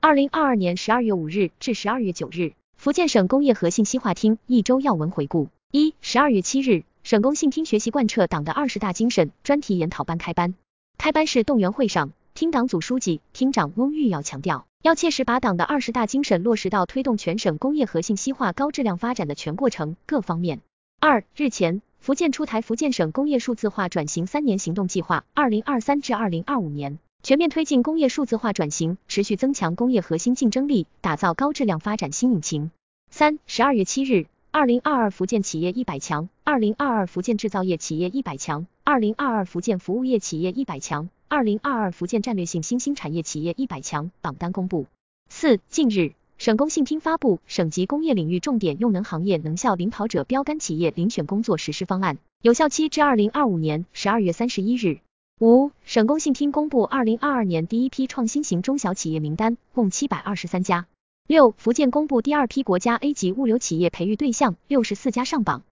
2022年12月5日至12月9日，福建省工业和信息化厅一周要闻回顾。12月7日，省工信厅学习贯彻党的20大精神专题研讨班开班。开班式动员会上，厅党组书记、厅长翁玉耀强调，要切实把党的20大精神落实到推动全省工业和信息化高质量发展的全过程各方面。日前，福建出台福建省工业数字化转型3年行动计划 （2023 至2025年）。全面推进工业数字化转型，持续增强工业核心竞争力，打造高质量发展新引擎。12月7日，2022福建企业100强，2022福建制造业企业100强，2022福建服务业企业100强，2022福建战略性新兴产业企业100强榜单公布。近日，省工信厅发布省级工业领域重点用能行业能效领跑者标杆企业遴选工作实施方案，有效期至2025年12月31日。省工信厅公布2022年第一批创新型中小企业名单，共723家。福建公布第二批国家 A 级物流企业培育对象，64家上榜。